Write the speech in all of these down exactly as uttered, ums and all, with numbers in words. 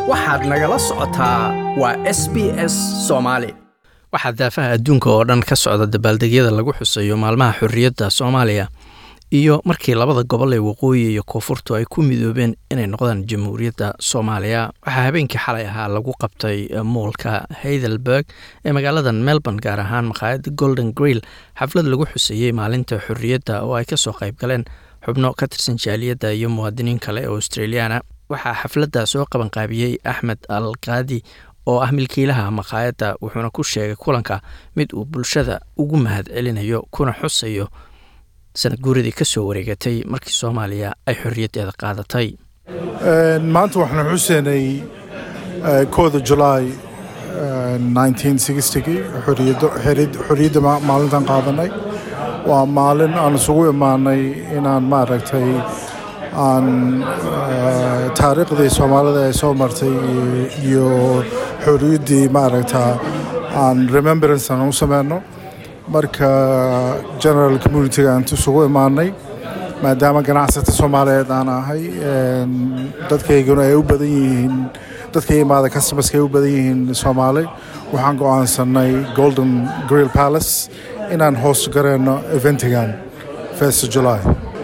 waxaad nagala socotaa waa S B S Soomaali. waxaa daafaha adduunka oo dhan ka socda dabaaldegyada lagu xusayo maalmaha xorriyadda Soomaaliya iyo markii labada gobol ee waqooyi iyo koonfurtu ay ku midoobeen inay noqdaan jamhuuriyadda Soomaaliya. waxaa habeenkii xalay ahaa lagu qabtay moolka Heidelberg ee magaalada Melbourne, gaar ahaan maqaayadda Golden Grill, xaflad lagu xusayay maalinta xorriyadda oo ay ka soo qayb galeen xubno ka tirsan jaaliyadda iyo muwaadiniin kale oo Australiana. waxaa xafladda soo qaban qaabiyey Axmed Al-Qaadi oo ah milkiilaha maqaayadda, wuxuuna ku sheegay kulanka mid uu bulshada ugu mahad celinayo kuna xusayo sanad guuradii ka soo wareegatay markii Soomaaliya ay xorriyaddeeda qaadatay. maanta waxaan xuseynay kowda July nineteen sixty xorriyadda xorriyadda maalintan qaadanay. waa maalin aan isugu imaanay inaan maaragtay aan taariikhdii Soomaalida ay soo martay iyo xorriyaddii maaragtaa aan remembrance aan u sameyno. marka general community aan isugu imaanay maadaama ganacsata Soomaaliyeed aan ahay, dadkayguna ay u badan yihiin dadka imaada customerska ay u badan yihiin Soomaali. waxaan go'aansanay Golden Grill Palace inaan host gareyno eventigan first of July.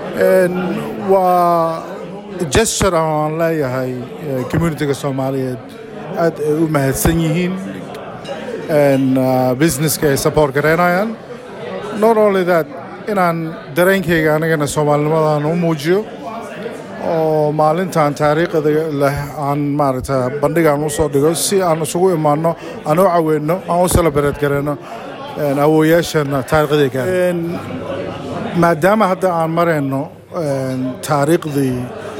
waa gesture aan leeyahay communityga Soomaaliyeed aad ay u mahadsan yihiin businesska ay support gareynayaan. not only that, inaan dareenkayga anigana Soomaalinimadaan u muujiyo oo maalintan taariikhda leh aan maaragta bandhigaan u soo dhigo si aan isugu imaano, aan u caweyno, aan u celebrate gareyno awooyaashana taariikhdeega. maadaama hadda aan marayno taariikhdii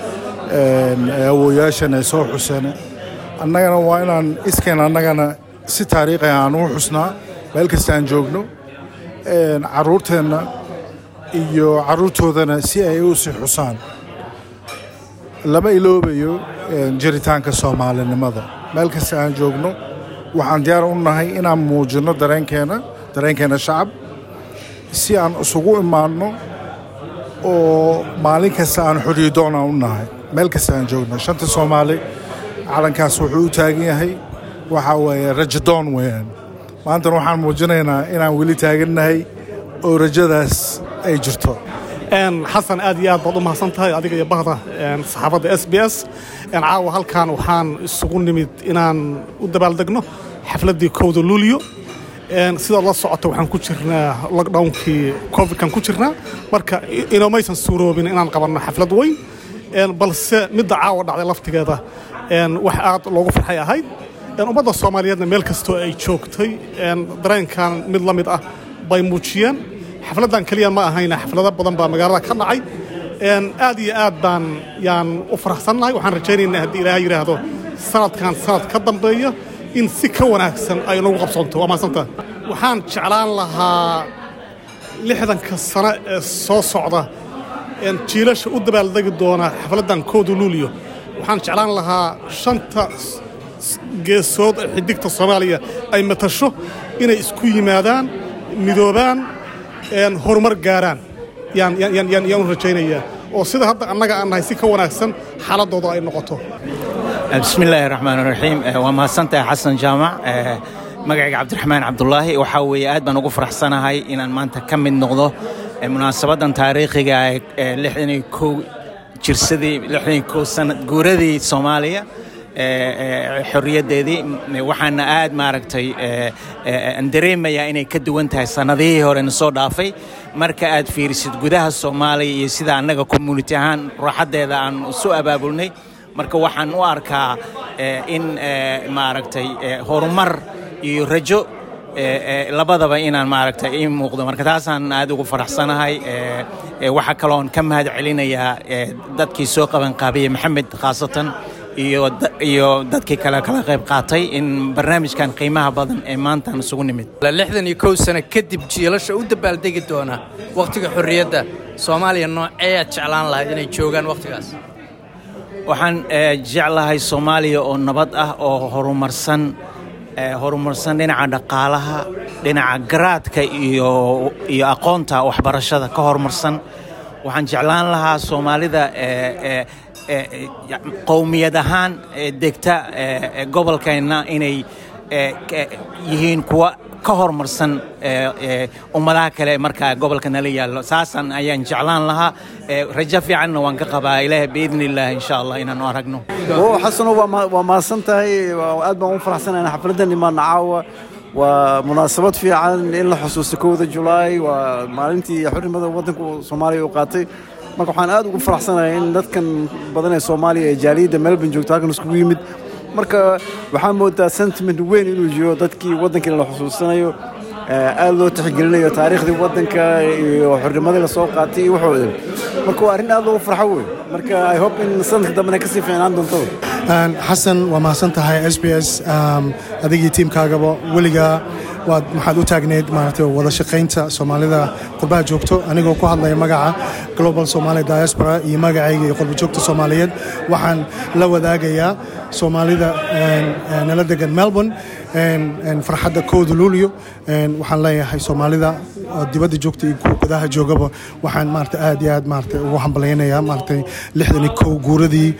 awooyaashana ay soo xuseen, annagana waa inaan iskeen annagana si taariikhi aan u xusnaa meel kasta aan joogno. carruurteenna iyo carruurtoodana si ay u sii xusaan. lama iloobayo jiritaanka Soomaalinimada. meel kasta aan joogno waxaan diyaar u nahay inaan muujino dareenkeena dareenkeena shacab, si aan isugu imaanno oo maalin kasta aan xorriyadoon u nahay. meel kasta aan joogno shanta Soomaali calankaas wuxuu u taagan yahay, waxa weeye rajadoon weeyaan. maantana waxaan muujinaynaa inaan weli taagannahay oo rajadaas ay jirto. xasan, aad iyo aad baad u mahadsan tahay adiga iyo bahda saxaafadda S B S. caawa halkan waxaan isugu nimid inaan u dabaaldegno xafladdii kowda Luulyo. sidaad la socoto waxaan ku jirnaa lockdownkii covidkan ku jirnaa, marka inoomaysan suuroobin inaan qabanno xaflad weyn, balse midda caawa dhacday laftigeeda wax aad loogu farxay ahayd. ummadda Soomaaliyeedna meel kastoo ay joogtay dareenkan mid la mid ah bay muujiyeen. xafladdan kaliya ma ahayna, xaflado badan baa magaalada ka dhacay. aad iyo aad baan yaan u faraxsannahay. waxaan rajaynaynaa haddii ilaahay yidhaahdo sanadkan sanad ka dambeeya in si ka wanaagsan ay nagu qabsoonto. waa mahadsantahay. waxaan jeclaan lahaa lixdanka sano ee soo socda jiilasha u dabaaldegi doona xafladdan kowda Luulyo, waxaan jeclaan lahaa shanta geesood ee xidigta Soomaaliya ay matasho inay isku yimaadaan, midoobaan, horumar gaaraan. yaan yaan yaan yaan u rajaynayaa oo sida hadda annaga aan nahay si ka wanaagsan xaaladooda ay noqoto. bismillaahi raxmaani raxiim. waa mahadsantahay xasan jaamac. magacayga cabdiraxmaan cabdulaahi. waxaa weeye aad baan ugu faraxsanahay inaan maanta ka mid noqdo munaasabadan taariikhiga ee lixdan iyo kow jirsadii lixdan iyo kow sanad guuradii Soomaaliya xorriyaddeedii. waxaana aad maaragtay aan dareemayaa inay ka duwan tahay sanadihii horena soo dhaafay. marka aad fiirisid gudaha Soomaaliya iyo sida annaga community ahaan raaxadeeda aan isu abaabulnay, marka waxaan u arkaa in maaragtay horumar iyo rajo labadaba inaan maaragtay ii muuqdo. marka taasaan aad ugu faraxsanahay. waxaa kaloon ka mahad celinayaa dadkii soo qaban qaabiyey Maxamed khaasatan iyo iyo dadkii kale kala qayb qaatay in barnaamijkan qiimaha badan ee maanta isugu nimid. lixdan iyo kow sano kadib jiilasha u dabaaldegi doona waqtiga xorriyadda Soomaaliya, noocee aad jeclaan lahayd inay joogaan waqtigaas? waxaan jeclahay Soomaaliya oo nabad ah, oo horumarsan horumarsan dhinaca dhaqaalaha, dhinaca garaadka iyo iyo aqoonta waxbarashada ka horumarsan. waxaan jeclaan lahaa Soomaalida qowmiyad ahaan degta gobolkeenna inay yihiin kuwa ka hormarsan ummadaha kale markaa gobolka nala yaallo saasan ayaan jeclaan lahaa rajo fiicanna waan ka qabaa ilaahay biidni illah insha allah inaanu aragno oo xasano waa maasan tahay aad baan u faraxsanahay xafladan imaan caawa waa munaasabad fiican in la xusuusto kowda July waa maalintii xornimada waddanka Soomaaliya uu qaatay marka waxaan aad ugu faraxsanahay in dadkan badan ee Soomaaliya ee jaaliyada Melbourne joogta halkan isku yimid marka waxaan moodaa sentiment weyn inuu jiro dadkii waddanka la xusuusanayo aad loo tixgelinayo taariikhdii waddanka iyo xornimada la soo qaatay iyo wuxuu marka waa arrin aad loo farxo weyn marka I hope in sanadka dambe ka sii fiicnaan doonto xasan waa mahadsan tahay S B S adigii tiimkaagaba weliga waad maxaad u taagneed maaragtay wada shaqaynta Soomaalida qurbaha joogto anigoo ku hadlaya magaca Global Somali Diaspora iyo magacayga iyo qurba joogta Soomaaliyeed waxaan la wadaagayaa Soomaalida nala degan Melbourne en farxadda kooda luuliyo waxaan leeyahay Soomaalida dibadda joogta iyo gudaha joogaba waxaan maaragtay aad iyo aad maaragtay ugu hambaleynayaa maaragtay lixdan iyo kow guuradii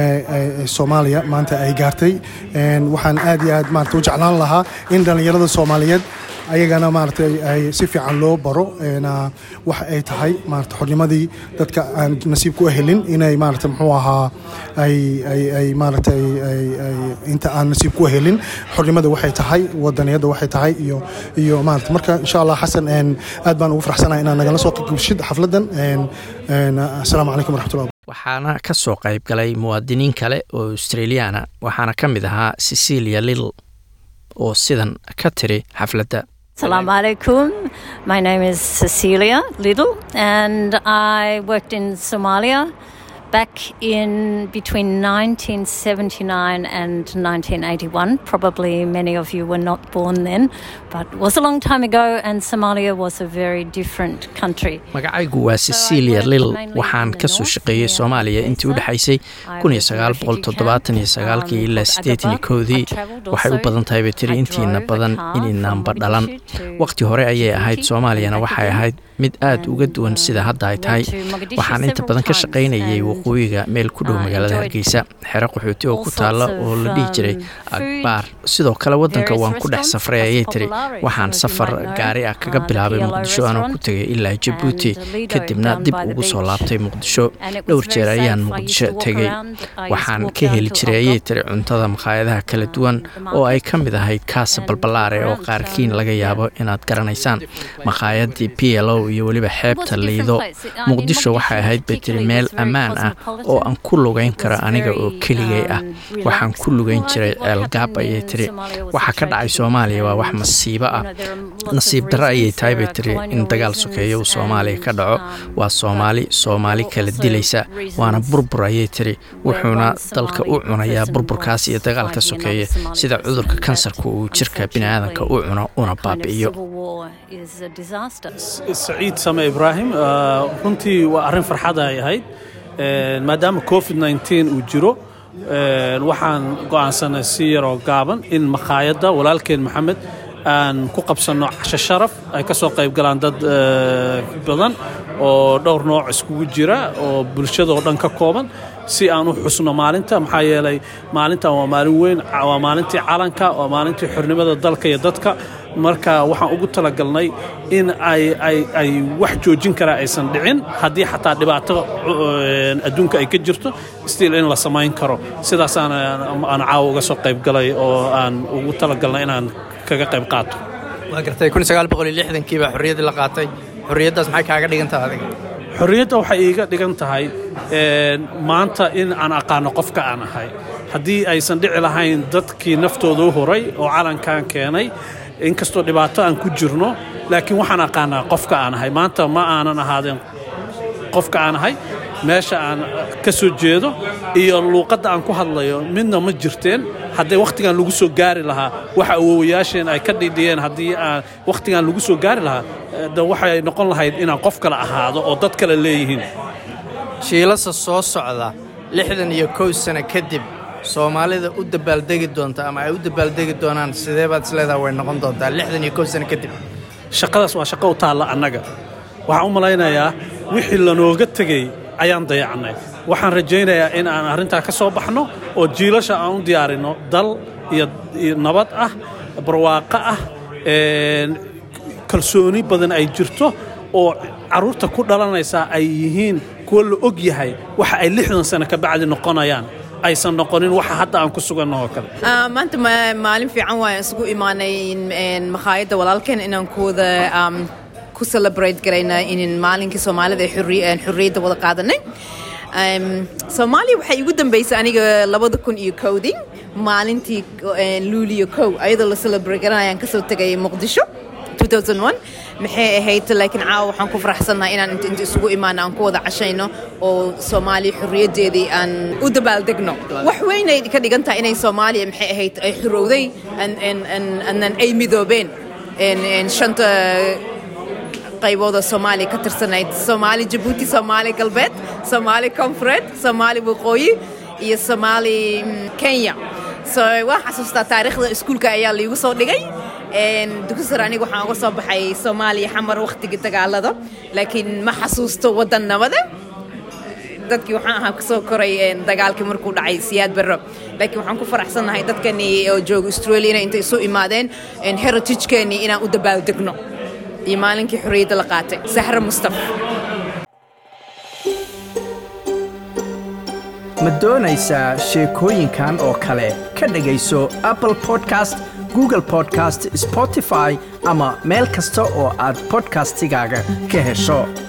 Soomaaliya maanta ay gaartay waxaan aad iyo aad maaragtay u jeclaan lahaa in dhalinyarada Soomaaliyeed ayagana maaragtay ay si fiican loo baro wax ay tahay maaragtay xornimadii dadka aan nasiib ku helin inay maaragtay muxuu ahaa ay ay ay maaragtay ay inta aan nasiib ku helin xornimada waxay tahay wadaniyada waxay tahay iyo iyo maaragtay marka insha Allah Xasan aad baan ugu faraxsanahay inaan nagala soo qaybgashid xafladan assalaamu calaykum waraxmatullahi waxaana ka soo qayb galay muwaadiniin kale oo Australiana waxaana ka mid ahaa Cecilia Little oo sidan ka tiri xafladda Assalamu alaikum. My name is Cecilia Little and I worked in Somalia back in between nineteen seventy-nine and nineteen eighty-one. Probably many of you were not born then, but it was a long time ago and Somalia was a very different country. magacaygu waa Cecilia Little waxaan ka soo shaqeeyay Soomaaliya intii u dhaxaysay kun iyo sagaal boqol toddobaatan iyo sagaal ilaa siddeetan iyo kow waxay u badan tahay batiri intiina badan inaan badhalan waqti hore ayay ahayd Soomaaliyana waxay ahayd mid aad uga duwan sida hadda ay tahay waxaan inta badan ka shaqeynayay waqooyiga meel ku dhow magaalada Hargeysa xero qaxooti oo ku taala oo la dhigi jiray Akbar sidoo kale wadanka waan ku dhex safray ayay tiri waxaan safar gaari ah kaga bilaabay Muqdisho aan ku tagay ilaa Djibouti kadibna dib ugu soo laabtay Muqdisho dhowr jeer ayaan Muqdisho tagay waxaan ka heli jiray ayay tiri cuntada maqaayadaha kala duwan oo ay ka mid ahayd Casa Balbalaare oo qaarkiin laga yaabo inaad garanaysaan maqaayadii P L O iyo waliba xeebta Liido Muqdisho waxay ahayd batiri meel ammaan ah oo aan ku lugayn karo aniga oo keligay ah waxaan ku lugayn jiray Elgaab ayay tiri waxa ka dhacay Soomaaliya waa wax masiibo ah nasiib darro ayay tahay batiri in dagaal sokeeyo Soomaaliya ka dhaco waa Soomaali Soomaali kala dilaysa waana burbur ayay tiri wuxuuna dalka u cunayaa burburkaas iyo dagaalka sokeeyo sida cudurka kansarka uu jirka bini'aadanka u cuno una baabi'iyo سعيد سامي إبراهيم runtii waa arrin farxad ay ahayd maadaama covid nineteen uu jiro waxaan go'aansanay si yar oo gaaban in maqaayadda walaalkeen Maxamed aan ku qabsano casho sharaf ay ka soo qayb galaan dad badan oo dhowr nooc iskugu jira oo bulshada oo dhan ka kooban si aan u xusno maalinta maxaa yeelay maalintan waa maalin weyn waa maalintii calanka waa maalintii xornimada dalka iyo dadka marka waxaan ugu talagalnay in ay ay ay wax joojin kara aysan dhicin haddii xataa dhibaato adduunka ay ka jirto still in la samayn karo sidaas aan aan caaw uga soo qayb galay oo aan ugu talagalnay inaan kaga qayb qaato waa gartay kun iyo sagaal boqol iyo lixdan kii baa xorriyadda la qaatay xorriyaddaas maxay kaaga dhigan tahay adiga xorriyadda waxay iiga dhigan tahay maanta in aan aqaano qofka aan ahay haddii aysan dhici lahayn dadkii naftooda u horay oo calankan keenay inkastoo dhibaato aan ku jirno laakiin waxaan aqaanaa qofka aan ahay maanta ma aanan ahaadeen qofka aan ahay meesha aan ka soo jeedo iyo luuqadda aan ku hadlayo midna ma jirteen haddii waqtigan lagu soo gaari lahaa waxa awoowayaasheen ay ka dhidhiyeen haddii aan waqtigan lagu soo gaari lahaa waxay noqon lahayd inaan qof kale ahaado oo dad kale leeyihiin shiilasa soo socda lixdan iyo kow sano kadib Soomaalida u dabaaldegi doonta ama ay u dabaaldegi doonaan sidee baad isleedahay way noqon doontaa lixdan iyo kow sano kadib shaqadaas waa shaqo u taala annaga waxaan u malaynayaa wixii la nooga tagay ayaan dayacnay waxaan rajaynayaa in aan arrintaa ka soo baxno oo jiilasha aan u diyaarino dal iyo nabad ah barwaaqo ah kalsooni badan ay jirto oo caruurta ku dhalanaysa ay yihiin kuwa la og yahay waxa ay lixdan sano ka bacdi noqonayaan aysan noqonin waxa hadda aan ku suganno oo kale maanta maalin fiican waan isugu imaanay makhaayadda walaalkeen inaan kuwada ku celebrate garayna in maalinkii Soomaalida ee xurriyadda wada qaadanay Soomaaliya waxay ugu dambeysay aniga labada kun iyo kowdii maalintii Luulyo kow ayadoo la celebrate garanayaan ka soo tagay Muqdisho two thousand one maxay ahayd laakiin caawa waxaan ku faraxsanahay inaan inta isugu imaano aan ku wada cashayno oo Soomaaliya xurriyaddeedii aan u dabaaldegno wax weyn ay ka dhigan tahay inay Soomaaliya maxay ahayd ay xurowday an an an ay midoobeen in shanta qaybooda Soomaaliya ka tirsanayd Soomaali Djibouti Soomaali galbeed Soomaali koonfureed Soomaali waqooyi iyo Soomaali Kenya so waan xasuustaa taariikhda iskuulka ayaa la igu soo dhigay een dugsiga aniga waxaan uga soo baxay Soomaaliya xamar waqtigii dagaalada laakiin ma xasuusto wadan nabada dadkii waxaan ahaa ka soo koray dagaalkii markuu dhacay Siyaad Barre laakiin waxaan ku faraxsanahay dadkani oo jooga Australia inay soo imaadeen in heritage-keeni inaan u dabaaldegno iyo maalinkii xurriyadda la qaatay Sahra Mustafa ma doonaysaa sheekooyinkan oo kale ka dhagayso Apple Podcast Google Podcast Spotify ama meel kasta oo aad podcastigaaga ka hesho